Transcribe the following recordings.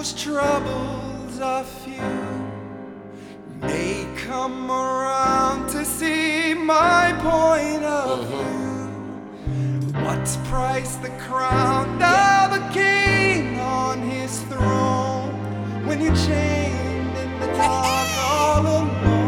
whose troubles are few may come around to see my point of view. What price the crown of a king on his throne when you're chained in the dark all alone?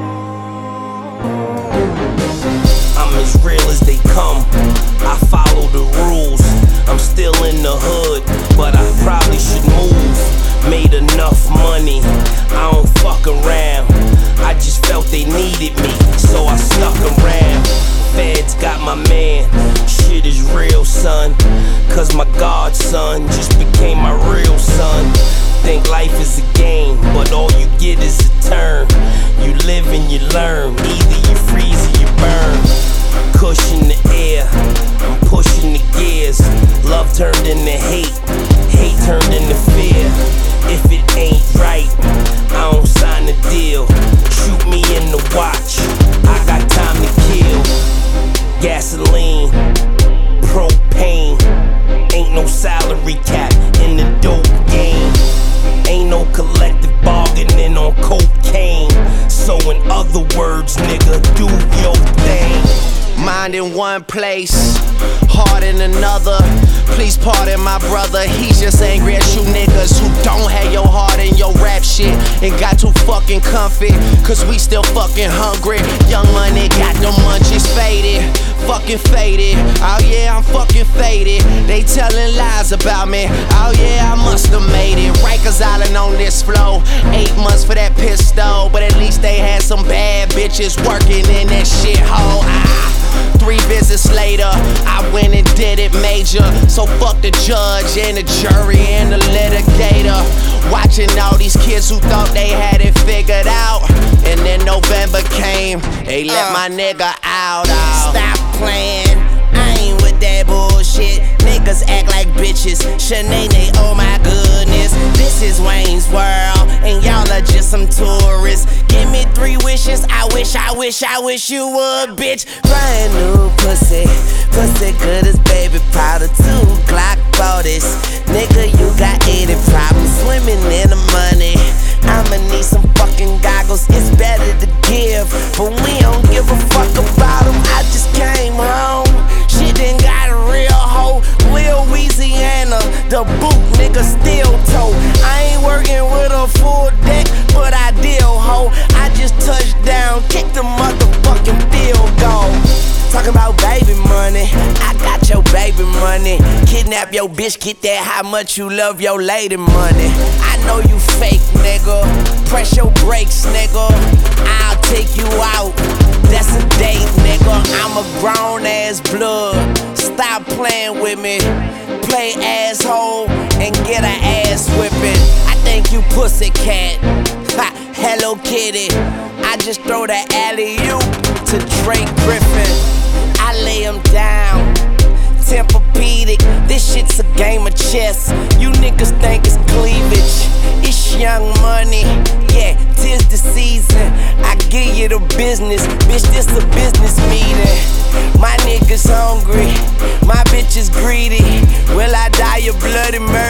I'm as real as they come, I follow the rules. I'm still in the hood, but I probably should move. Made enough money, I don't fuck around. I just felt they needed me, so I stuck around. Feds got my man, shit is real, son. Cause my godson just became my real son. Think life is a game, but all you get is a turn. You live and you learn, either you freeze or you burn. Cushion the air, I'm pushing the gears. Love turned into hate, hate turned into fear. If it ain't right, I don't sign the deal. Shoot me in the watch, I got time to kill. Gasoline, propane, ain't no salary cap in the dope game. Ain't no collective bargaining on cocaine. So in other words, nigga, do your thing. Mind in one place, heart in another. Please pardon my brother, he's just angry at you niggas who don't have your heart in your rap shit and got too fucking comfy, cause we still fucking hungry. Young money got them munchies faded, fucking faded. Oh yeah, I'm fucking faded. They telling lies about me. Oh yeah, I must have made it. Rikers Island on this flow. 8 months for that pistol, but at least they had some bad bitches working in that shithole. 3 visits later, I went and did it major. So fuck the judge and the jury and the litigator. Watching all these kids who thought they had it figured out, and then November came, they let my nigga out. Stop playing, I ain't with that bullshit. Niggas act like bitches, Shanae, oh my goodness. This is Wayne's World, and y'all are just some tourists. Give me 3 wishes, I wish you would, bitch. Brand new pussy, pussy good as baby powder. 2 Glock 40s, nigga you got 80 problems. Swimming in the money, I'ma need some fucking goggles. It's better to give, but we don't give a fuck about them. I just came home, shit done got a real hoe. Lil Louisiana, the boot nigga still toe. I ain't working with a full deck, but I deal ho. I just touched down, kicked the motherfucking field goal. Talking about baby money, I got your baby money. Kidnap your bitch, get that how much you love your lady money. I know you fake, nigga. Press your brakes, nigga. I'll take you out. That's a date, nigga. I'm a grown ass blood. Stop playing with me. Play asshole and get an ass whipping. I think you pussycat. Ha, Hello Kitty. I just throw the alley-oop to Drake Griffin. I lay him down, Tempur-Pedic. This shit's a game of chess. You niggas think it's cleavage. It's Young Money, yeah, 'tis the season. I give you the business, bitch, this a business meeting. My niggas hungry, my bitch is greedy. Will I die a bloody murder?